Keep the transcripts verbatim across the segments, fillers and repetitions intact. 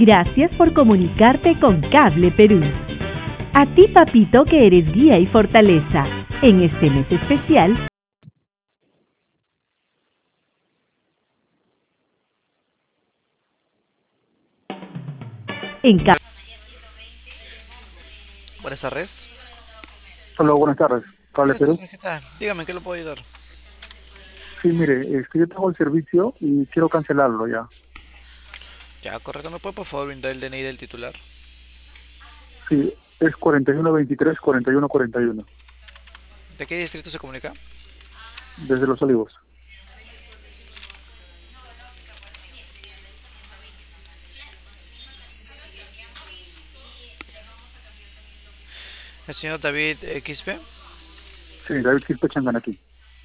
Gracias por comunicarte con Cable Perú. A ti, papito, que eres guía y fortaleza. En este mes especial, en Cable Buenas tardes. Hola, buenas tardes. Cable Buenas Perú. tardes, ¿qué tal? Dígame, ¿qué lo puedo ayudar? Sí, mire, es que yo tengo el servicio y quiero cancelarlo ya. Ya, correcto. ¿Me puede por favor brindar el D N I del titular? Sí, es cuarenta y uno veintitrés, cuarenta y uno cuarenta y uno, ¿De qué distrito se comunica? desde Los Olivos. El señor David X P. Sí, David Quispe Changan aquí.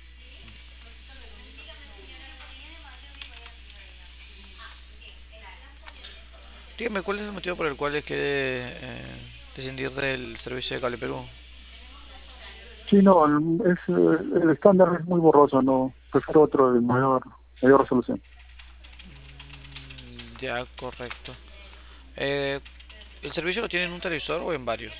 Dígame, ¿cuál es el motivo por el cual le quiere eh, descendir del servicio de Cable Perú? Sí, no, el- es, eh, el estándar es muy borroso, no, prefiero otro de mayor, mayor resolución. Mm, Ya, correcto. Eh, ¿El servicio lo tiene en un televisor o en varios?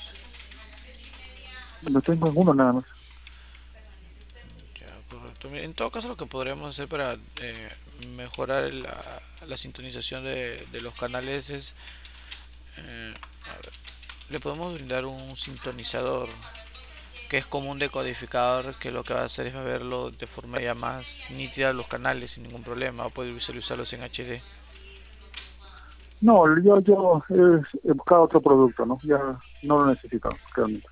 No tengo ninguno nada más. Ya, correcto. Mire, en todo caso, lo que podríamos hacer para eh, mejorar la, la sintonización de, de los canales es, eh, a ver, le podemos brindar un sintonizador que es como un decodificador que lo que va a hacer es va a verlo de forma ya más nítida los canales sin ningún problema, va a poder visualizarlos en H D. No, yo, yo eh, he buscado otro producto, ¿no? Ya no lo necesito, realmente.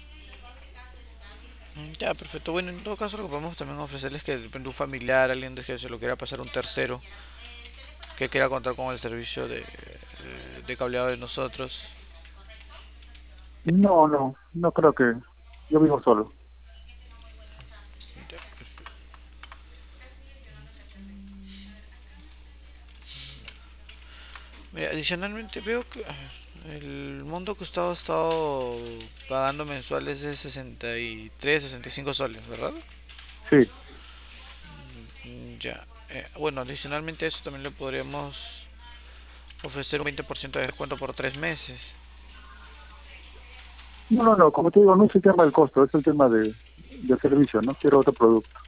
Mm, Ya, perfecto. Bueno, en todo caso lo que podemos también ofrecerles es que de repente un familiar, alguien de que se lo quiera pasar a un tercero, que quiera contar con el servicio de, de, de cableado de nosotros. No, no, no creo que... Yo vivo solo. Ya, perfecto. Mira, adicionalmente veo que ah, el monto que usted ha estado pagando mensual es de sesenta y tres, sesenta y cinco soles, ¿verdad? Sí. Mm, Ya. Eh, bueno, adicionalmente a eso también le podríamos ofrecer un veinte por ciento de descuento por tres meses. No, no, no, como te digo, no es el tema del costo, es el tema de, del servicio, ¿no? Quiero otro producto.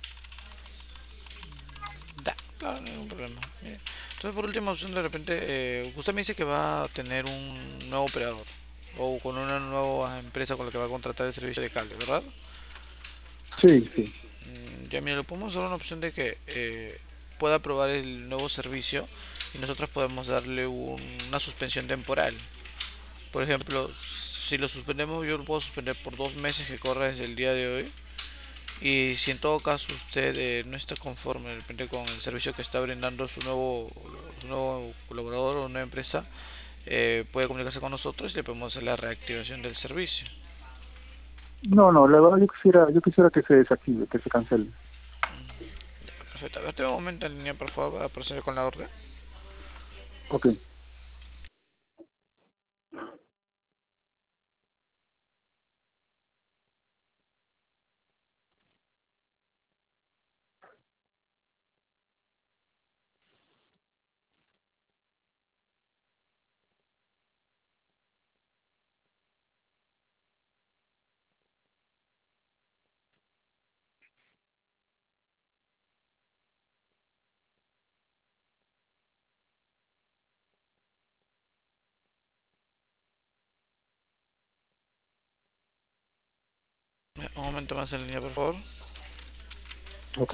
Da, claro, no hay ningún problema. Mire, entonces, por última opción, de repente, eh, usted me dice que va a tener un nuevo operador o con una nueva empresa con la que va a contratar el servicio de cable, ¿verdad? Sí, sí. Mm, Ya, mire, le podemos dar una opción de que eh, pueda probar el nuevo servicio y nosotros podemos darle un- una suspensión temporal. Por ejemplo, si lo suspendemos, yo lo puedo suspender por dos meses que corre desde el día de hoy. Y si en todo caso usted eh, no está conforme de repente con el servicio que está brindando su nuevo, su nuevo colaborador o nueva empresa, eh, puede comunicarse con nosotros y le podemos hacer la reactivación del servicio. No, no, la verdad yo quisiera, yo quisiera que se desactive, que se cancele. Perfecto. A ver, un momento en línea, por favor, para proceder con la orden. Ok. Un momento más en línea, por favor. Ok.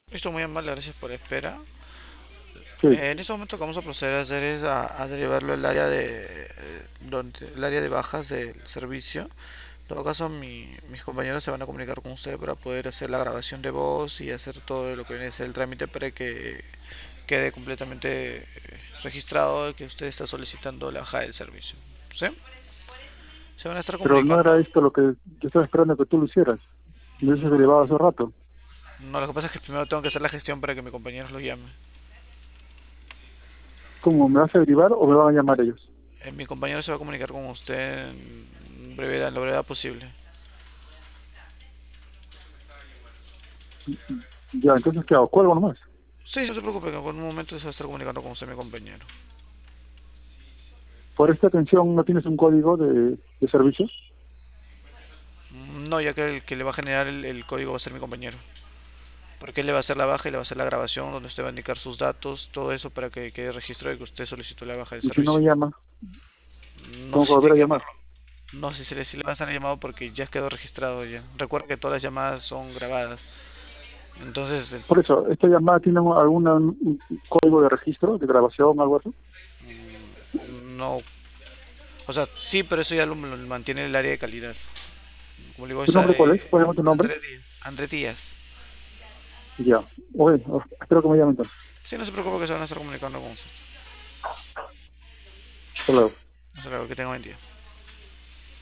Listo, muy amable, gracias por la espera. Sí, Eh, en este momento lo que vamos a proceder a hacer es a, a derivarlo al área de eh, donde, el área de bajas del servicio. En todo caso, mi- mis compañeros se van a comunicar con usted para poder hacer la grabación de voz y hacer todo lo que viene a ser el trámite para que quede completamente eh, registrado que usted está solicitando la baja del servicio. ¿Sí? Se van a estar pero no era comunicando. esto lo que yo estaba esperando que tú lo hicieras. Me dices derivado hace rato. No, lo que pasa es que primero tengo que hacer la gestión para que mi compañero lo llame. ¿Cómo? ¿Me vas a derivar o me van a llamar ellos? Eh, mi compañero se va a comunicar con usted en brevedad, en la brevedad posible. Ya, entonces, ¿qué hago? Cuelgo nomás. Sí, no se preocupe, que en un momento se va a estar comunicando con usted, mi compañero. Por esta atención, ¿no tienes un código de, de servicio? No, ya que el que le va a generar el, el código va a ser mi compañero. Porque él le va a hacer la baja y le va a hacer la grabación donde usted va a indicar sus datos, todo eso para que quede registro de que usted solicitó la baja del Y si no me servicio. llama, No tengo sé que si volver tiene a que llamar. llamarlo. No sé si le, si le van a hacer llamado porque ya quedó registrado ya. Recuerda que todas las llamadas son grabadas. Entonces, eh, Por eso, ¿esta llamada tiene un- algún un código de registro, de grabación, algo así? mm, no. O sea, sí, pero eso ya lo, lo mantiene el área de calidad. Como le digo, ¿Tu esa, nombre cuál es? eh, ¿Puedes llamar tu nombre? André Díaz. André Díaz. Ya. Oye, espero que me llamen entonces. Sí, no se preocupe que se van a estar comunicando con usted. Hasta luego. Hasta luego, que tenga buen día.